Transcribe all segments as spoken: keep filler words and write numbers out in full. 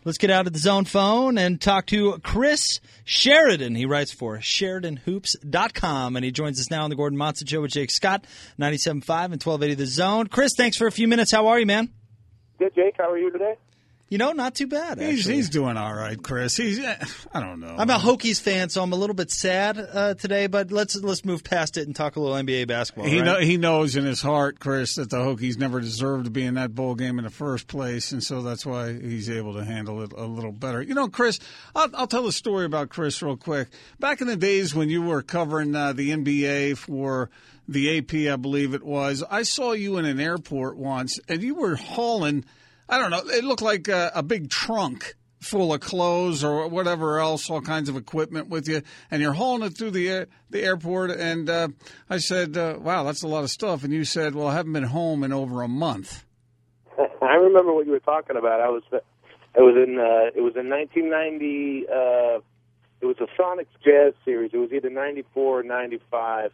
Let's get out of the zone phone and talk to Chris Sheridan. He writes for Sheridan Hoops dot com, and he joins us now on the Gordon Monson Show with Jake Scott, ninety-seven point five and twelve eighty The Zone. Chris, thanks for a few minutes. How are you, man? Good, Jake. How are you today? You know, not too bad, actually. He's, he's doing all right, Chris. He's, I don't know. I'm a Hokies fan, so I'm a little bit sad uh, today, but let's let's move past it and talk a little N B A basketball. He, right? know, he knows in his heart, Chris, that the Hokies never deserved to be in that bowl game in the first place, and so that's why he's able to handle it a little better. You know, Chris, I'll, I'll tell a story about Chris real quick. Back in the days when you were covering uh, the N B A for the A P, I believe it was, I saw you in an airport once, and you were hauling – I don't know. It looked like a, a big trunk full of clothes or whatever else, all kinds of equipment with you, and you're hauling it through the air, the airport. And uh, I said, uh, "Wow, that's a lot of stuff." And you said, "Well, I haven't been home in over a month." I remember what you were talking about. I was, it was in, uh, it was in nineteen ninety. Uh, it was a Sonics Jazz series. It was either ninety-four or ninety-five.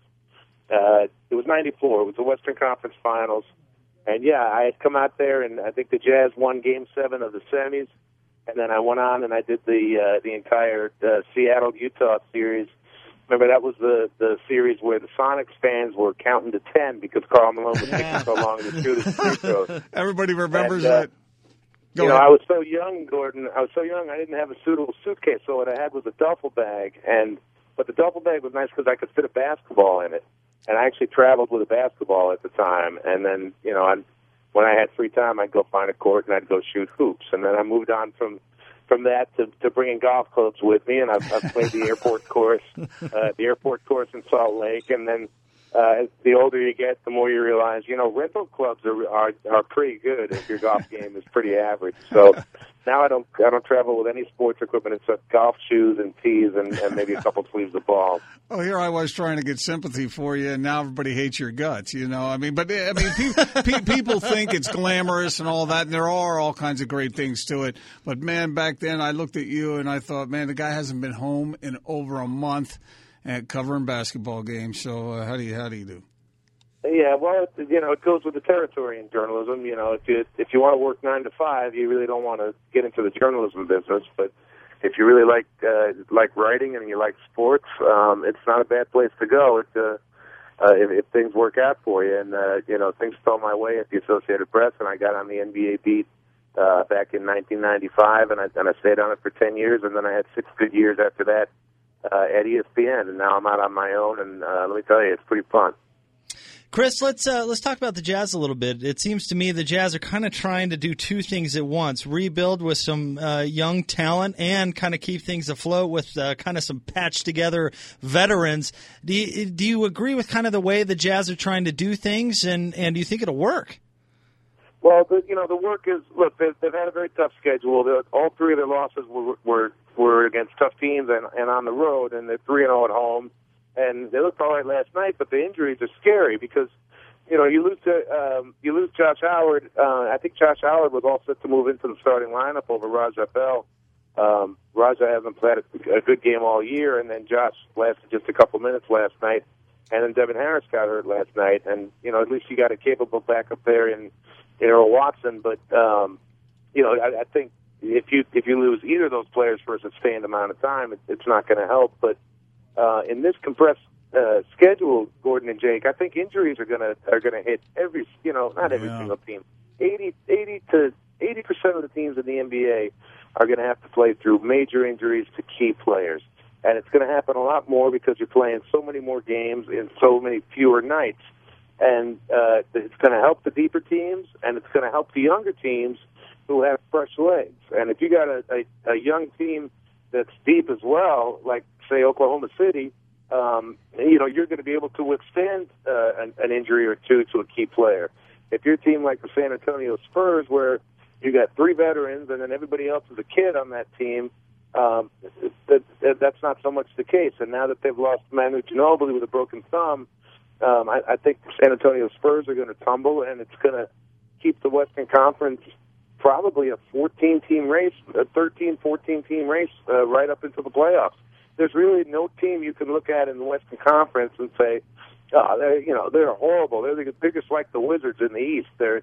Uh, it was ninety-four. It was the Western Conference Finals. And, yeah, I had come out there, and I think the Jazz won Game seven of the semis. And then I went on and I did the uh, the entire uh, Seattle-Utah series. Remember, that was the, the series where the Sonics fans were counting to ten because Karl Malone was taking so long to shoot his free throws. Everybody remembers and, uh, that. Go you know, ahead. I was so young, Gordon. I was so young, I didn't have a suitable suitcase. So what I had was a duffel bag. and But the duffel bag was nice because I could fit a basketball in it. And I actually traveled with a basketball at the time. And then, you know, I'd, when I had free time, I'd go find a court and I'd go shoot hoops. And then I moved on from from that to, to bringing golf clubs with me. And I've, I've played the airport course, uh, the airport course in Salt Lake. And then uh, the older you get, the more you realize, you know, rental clubs are are, are pretty good if your golf game is pretty average. So now I don't I don't travel with any sports equipment except golf shoes and tees and, and maybe a couple sleeves of balls. Oh, here I was trying to get sympathy for you, and now everybody hates your guts, you know. I mean, but I mean, pe- pe- people think it's glamorous and all that, and there are all kinds of great things to it. But, man, back then I looked at you and I thought, man, the guy hasn't been home in over a month and covering basketball games. So uh, how do you how do you do? Yeah, well, it, you know, it goes with the territory in journalism. You know, if you if you want to work nine to five, you really don't want to get into the journalism business. But if you really like uh, like writing and you like sports, um, it's not a bad place to go. If, uh, uh, if, if things work out for you, and uh, you know, things fell my way at the Associated Press, and I got on the N B A beat uh, back in nineteen ninety-five, and I and I stayed on it for ten years, and then I had six good years after that uh, at E S P N, and now I'm out on my own, and uh, let me tell you, it's pretty fun. Chris, let's uh, let's talk about the Jazz a little bit. It seems to me the Jazz are kind of trying to do two things at once: rebuild with some uh, young talent and kind of keep things afloat with uh, kind of some patched together veterans. Do you, do you agree with kind of the way the Jazz are trying to do things, and, and do you think it'll work? Well, the, you know, the work is, look, they've, they've had a very tough schedule. They're, all three of their losses were were, were against tough teams and, and on the road, and they're three and oh at home. And they looked all right last night, but the injuries are scary because, you know, you lose to um, you lose Josh Howard. Uh, I think Josh Howard was all set to move into the starting lineup over Raja Bell. Um, Raja hasn't played a, a good game all year, and then Josh lasted just a couple minutes last night. And then Devin Harris got hurt last night, and you know, at least you got a capable backup there in, in Earl Watson. But um, you know, I, I think if you if you lose either of those players for a sustained amount of time, it, it's not going to help. But Uh, in this compressed uh, schedule, Gordon and Jake, I think injuries are gonna are gonna hit every you know not every Yeah. single team. eighty, eighty to eighty percent of the teams in the N B A are going to have to play through major injuries to key players, and it's going to happen a lot more because you're playing so many more games in so many fewer nights, and uh, it's going to help the deeper teams, and it's going to help the younger teams who have fresh legs. And if you got a, a, a young team that's deep as well, like say Oklahoma City, um, you know, you're going to be able to withstand uh, an, an injury or two to a key player. If you're a team like the San Antonio Spurs, where you got three veterans and then everybody else is a kid on that team, um, that, that, that's not so much the case. And now that they've lost Manu Ginobili with a broken thumb, um, I, I think the San Antonio Spurs are going to tumble, and it's going to keep the Western Conference probably a fourteen-team race, a thirteen, fourteen-team race uh, right up into the playoffs. There's really no team you can look at in the Western Conference and say, oh, they're, you know, they're horrible. They're, they're just like the Wizards in the East. They're,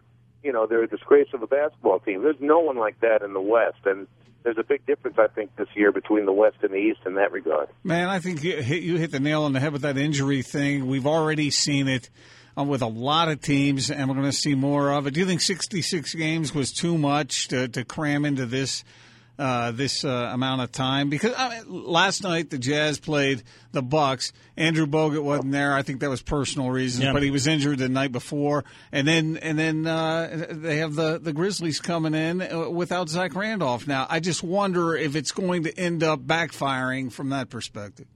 you know, they're a disgrace of a basketball team. There's no one like that in the West, and there's a big difference, I think, this year between the West and the East in that regard. Man, I think you hit, you hit the nail on the head with that injury thing. We've already seen it uh, with a lot of teams, and we're going to see more of it. Do you think sixty-six games was too much to, to cram into this uh, this uh, amount of time? Because I mean, last night the Jazz played the Bucks. Andrew Bogut wasn't there. I think that was personal reasons, yeah. But he was injured the night before. And then and then uh, they have the, the Grizzlies coming in without Zach Randolph. Now, I just wonder if it's going to end up backfiring from that perspective.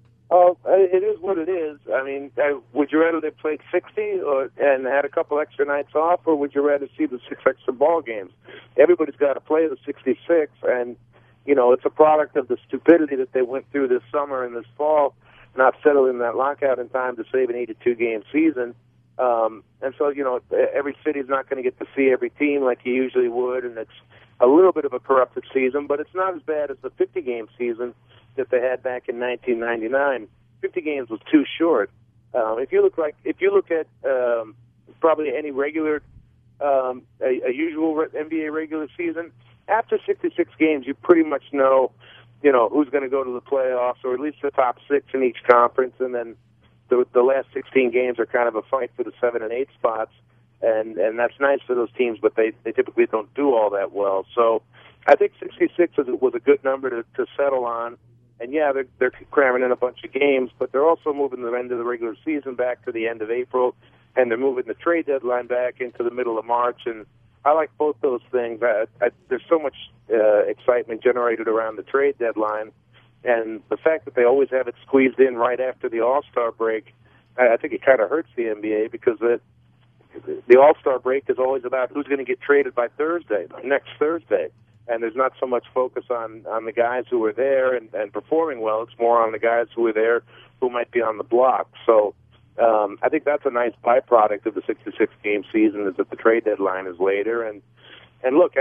Oh, it is what it is. I mean, would you rather they played sixty or and had a couple extra nights off, or would you rather see the six extra ball games? Everybody's got to play the sixty-six, and, you know, it's a product of the stupidity that they went through this summer and this fall, not settling that lockout in time to save an eighty-two game season. Um, and so, you know, every city's not going to get to see every team like you usually would, and it's a little bit of a corrupted season, but it's not as bad as the fifty game season that they had back in nineteen ninety-nine. fifty games was too short. Um, if you look like if you look at um, probably any regular, um, a, a usual N B A regular season, after sixty-six games, you pretty much know, you know, who's going to go to the playoffs, or at least the top six in each conference, and then the, the last sixteen games are kind of a fight for the seven and eight spots, and and that's nice for those teams, but they they typically don't do all that well. So I think sixty-six was a good number to, to settle on. And, yeah, they're, they're cramming in a bunch of games, but they're also moving the end of the regular season back to the end of April, and they're moving the trade deadline back into the middle of March. And I like both those things. I, I, there's so much uh, excitement generated around the trade deadline, and the fact that they always have it squeezed in right after the All-Star break, I, I think it kind of hurts the N B A because it, the All-Star break is always about who's going to get traded by Thursday, by next Thursday. And there's not so much focus on, on the guys who are there and, and performing well. It's more on the guys who are there who might be on the block. So um, I think that's a nice byproduct of the sixty-six game season, is that the trade deadline is later. And and look,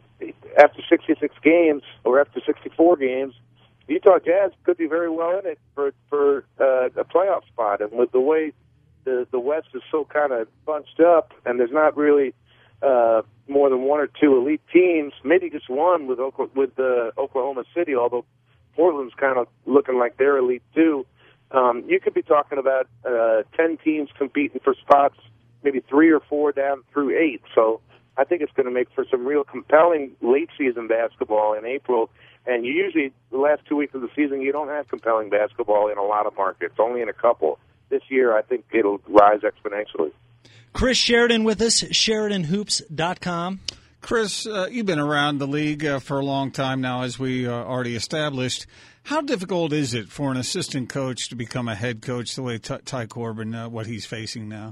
after sixty-six games or after sixty-four games, Utah Jazz could be very well in it for for uh, a playoff spot. And with the way the the West is so kind of bunched up, and there's not really Uh, more than one or two elite teams, maybe just one with Oklahoma, with uh, Oklahoma City, although Portland's kind of looking like they're elite too. Um, you could be talking about uh, ten teams competing for spots, maybe three or four down through eight. So I think it's going to make for some real compelling late season basketball in April. And you usually, the last two weeks of the season, you don't have compelling basketball in a lot of markets, only in a couple. This year, I think it'll rise exponentially. Chris Sheridan with us, Sheridan Hoops dot com. Chris, uh, you've been around the league uh, for a long time now, as we uh, already established. How difficult is it for an assistant coach to become a head coach the way Ty, Ty Corbin, uh, what he's facing now?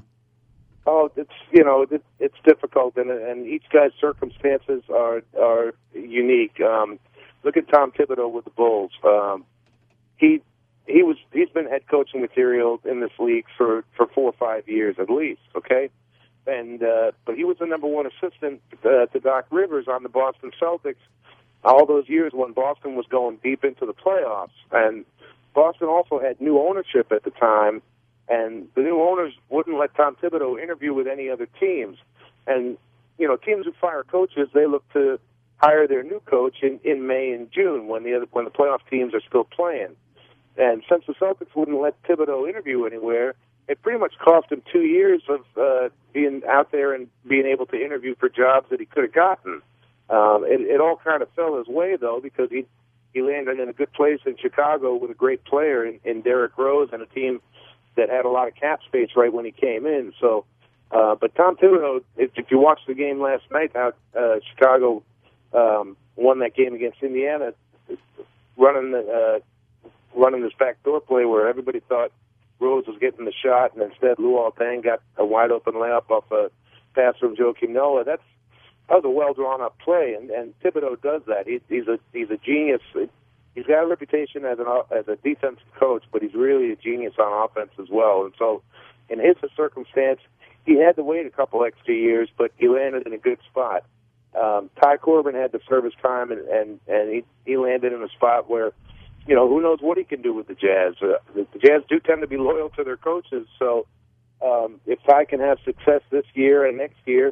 Oh, it's you know it, it's difficult, and and each guy's circumstances are are unique. Um, look at Tom Thibodeau with the Bulls. Um, he he was he's been head coaching material in this league for, for four or five years at least. Okay, and uh, but he was the number one assistant uh, to Doc Rivers on the Boston Celtics all those years when Boston was going deep into the playoffs, and Boston also had new ownership at the time. And the new owners wouldn't let Tom Thibodeau interview with any other teams. And, you know, teams who fire coaches, they look to hire their new coach in, in May and June when the other, when the playoff teams are still playing. And since the Celtics wouldn't let Thibodeau interview anywhere, it pretty much cost him two years of uh, being out there and being able to interview for jobs that he could have gotten. Um, it, it all kind of fell his way, though, because he, he landed in a good place in Chicago with a great player in, in Derrick Rose and a team that had a lot of cap space right when he came in. So, uh, but Tom Thibodeau, if, if you watched the game last night, how uh, Chicago um, won that game against Indiana, running the, uh, running this backdoor play where everybody thought Rose was getting the shot, and instead Luol Deng got a wide open layup off a pass from Joakim Noah. That's that was a well drawn up play, and, and Thibodeau does that. He, he's a he's a genius. He's got a reputation as an as a defensive coach, but he's really a genius on offense as well. And so, in his circumstance, he had to wait a couple extra years, but he landed in a good spot. Um, Ty Corbin had to serve his time, and and, and he, he landed in a spot where, you know, who knows what he can do with the Jazz. Uh, the, the Jazz do tend to be loyal to their coaches, so um, if Ty can have success this year and next year,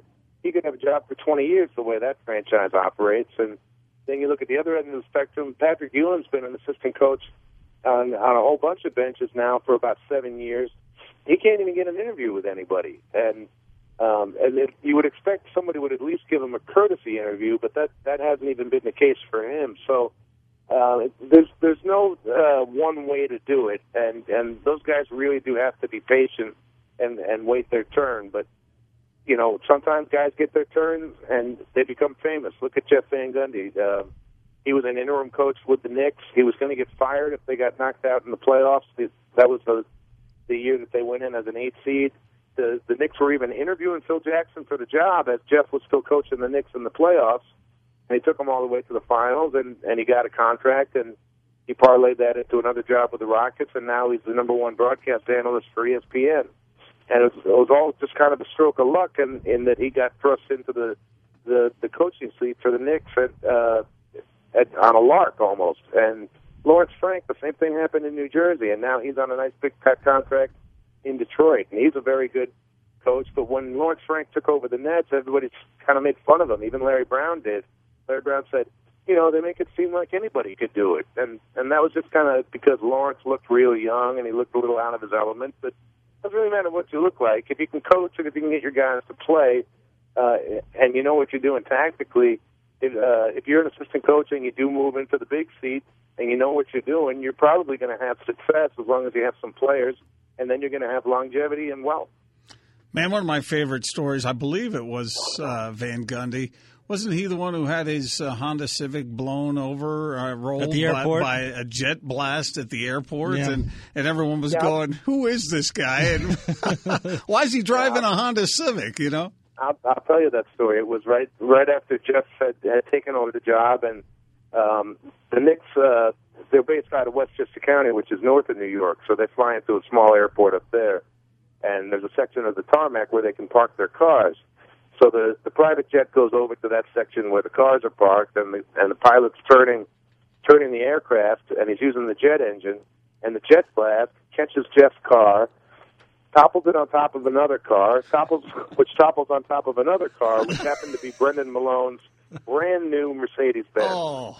he could have a job for twenty years the way that franchise operates. And then you look at the other end of the spectrum. Patrick Ewing's been an assistant coach on, on a whole bunch of benches now for about seven years. He can't even get an interview with anybody. And um, and if you would expect somebody would at least give him a courtesy interview, but that, that hasn't even been the case for him. So uh, there's there's no uh, one way to do it, and, and those guys really do have to be patient and, and wait their turn. But, you know, sometimes guys get their turn and they become famous. Look at Jeff Van Gundy. Uh, he was an interim coach with the Knicks. He was going to get fired if they got knocked out in the playoffs. That was the the year that they went in as an eight seed. The, the Knicks were even interviewing Phil Jackson for the job as Jeff was still coaching the Knicks in the playoffs. And he took them all the way to the finals, and, and he got a contract, and he parlayed that into another job with the Rockets, and now he's the number one broadcast analyst for E S P N. And it was, it was all just kind of a stroke of luck in, in that he got thrust into the, the, the coaching seat for the Knicks at, uh, at, on a lark almost. And Lawrence Frank, the same thing happened in New Jersey, and now he's on a nice big cut contract in Detroit. And he's a very good coach, but when Lawrence Frank took over the Nets, everybody kind of made fun of him. Even Larry Brown did. Larry Brown said, you know, they make it seem like anybody could do it. And and that was just kind of because Lawrence looked real young and he looked a little out of his element. But it doesn't really matter what you look like. If you can coach and if you can get your guys to play uh, and you know what you're doing tactically, if, uh, if you're an assistant coach and you do move into the big seat and you know what you're doing, you're probably going to have success as long as you have some players, and then you're going to have longevity and wealth. Man, one of my favorite stories, I believe it was uh, Van Gundy. Wasn't he the one who had his uh, Honda Civic blown over, uh, rolled at the by, airport? by a jet blast at the airport? Yeah. And, and everyone was yeah. going, who is this guy? And why is he driving a Honda Civic, you know? I'll, I'll tell you that story. It was right right after Jeff had, had taken over the job, and um, the Knicks, uh, they're based out of Westchester County, which is north of New York, so they fly into a small airport up there, and there's a section of the tarmac where they can park their cars. So the, the private jet goes over to that section where the cars are parked, and the, and the pilot's turning turning the aircraft, and he's using the jet engine, and the jet blast catches Jeff's car, topples it on top of another car, topples which topples on top of another car, which happened to be Brendan Malone's brand new Mercedes-Benz. Oh.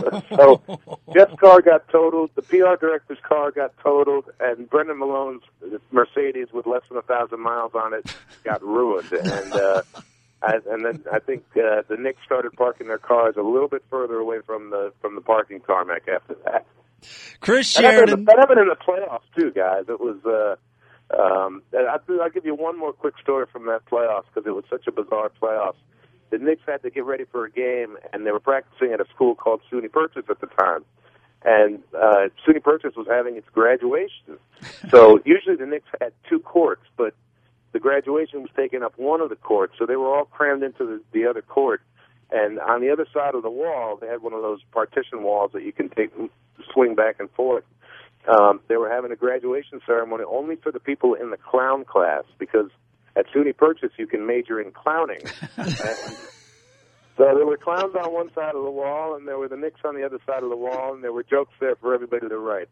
So Jeff's car got totaled, the P R director's car got totaled, and Brendan Malone's Mercedes with less than a thousand miles on it got ruined. And uh, I, and then I think uh, the Knicks started parking their cars a little bit further away from the from the parking tarmac after that. Chris That happened, Sheridan. that happened in the playoffs too, guys. It was. Uh, um, I'll, I'll give you one more quick story from that playoffs because it was such a bizarre playoffs. The Knicks had to get ready for a game, and they were practicing at a school called SUNY Purchase at the time. And uh, SUNY Purchase was having its graduation. So usually the Knicks had two courts, but the graduation was taking up one of the courts, so they were all crammed into the, the other court. And on the other side of the wall, they had one of those partition walls that you can take swing back and forth. Um, they were having a graduation ceremony only for the people in the clown class, because at SUNY Purchase, you can major in clowning. And so there were clowns on one side of the wall, and there were the Knicks on the other side of the wall, and there were jokes there for everybody to write.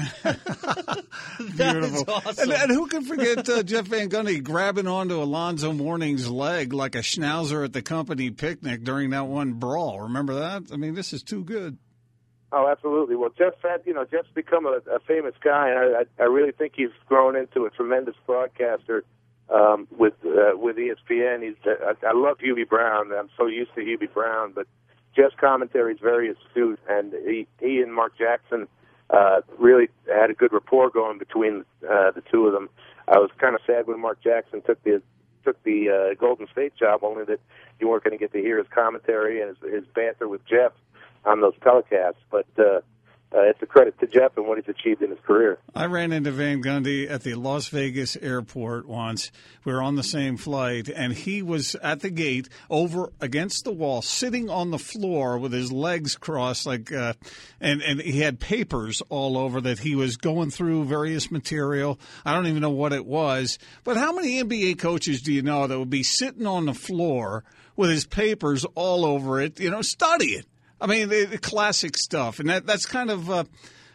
Beautiful. Awesome. And, and who can forget uh, Jeff Van Gundy grabbing onto Alonzo Mourning's leg like a schnauzer at the company picnic during that one brawl? Remember that? I mean, this is too good. Oh, absolutely. Well, Jeff had, you know, Jeff's become a, a famous guy, and I, I, I really think he's grown into a tremendous broadcaster. Um, with uh, with E S P N, he's uh, I love Hubie Brown. I'm so used to Hubie Brown, but Jeff's commentary is very astute, and he, he and Mark Jackson uh, really had a good rapport going between uh, the two of them. I was kind of sad when Mark Jackson took the took the uh, Golden State job, only that you weren't going to get to hear his commentary and his, his banter with Jeff on those telecasts. But uh, Uh, it's a credit to Jeff and what he's achieved in his career. I ran into Van Gundy at the Las Vegas airport once. We were on the same flight, and he was at the gate over against the wall, sitting on the floor with his legs crossed, like, uh, and, and he had papers all over that he was going through various material. I don't even know what it was. But how many N B A coaches do you know that would be sitting on the floor with his papers all over it, you know, studying? I mean, the, the classic stuff, and that, that's kind of uh,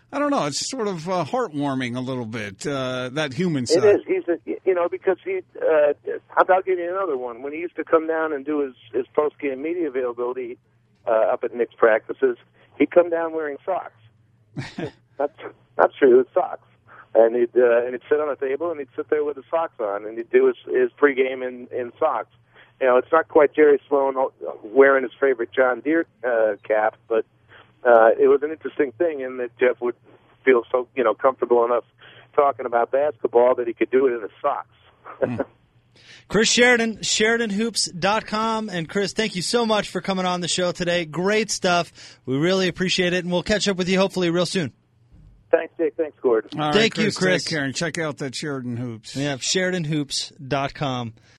I don't know. It's sort of uh, heartwarming a little bit, uh, that human side. It is. He's a, you know, because he, uh, I'll give you another one. When he used to come down and do his, his post-game media availability uh, up at Knicks practices, he'd come down wearing socks. That's not true. It's socks. And he'd, uh, and he'd sit on a table and he'd sit there with his socks on and he'd do his, his pregame in, in socks. You know, it's not quite Jerry Sloan wearing his favorite John Deere uh, cap, but uh, it was an interesting thing in that Jeff would feel so, you know, comfortable enough talking about basketball that he could do it in his socks. mm. Chris Sheridan, Sheridan Hoops dot com. And, Chris, thank you so much for coming on the show today. Great stuff. We really appreciate it, and we'll catch up with you hopefully real soon. Thanks, Dick. Thanks, Gordon. All right, thank Chris, you, Chris. Take care, and check out that Sheridan Hoops. Yeah, Sheridan Hoops dot com.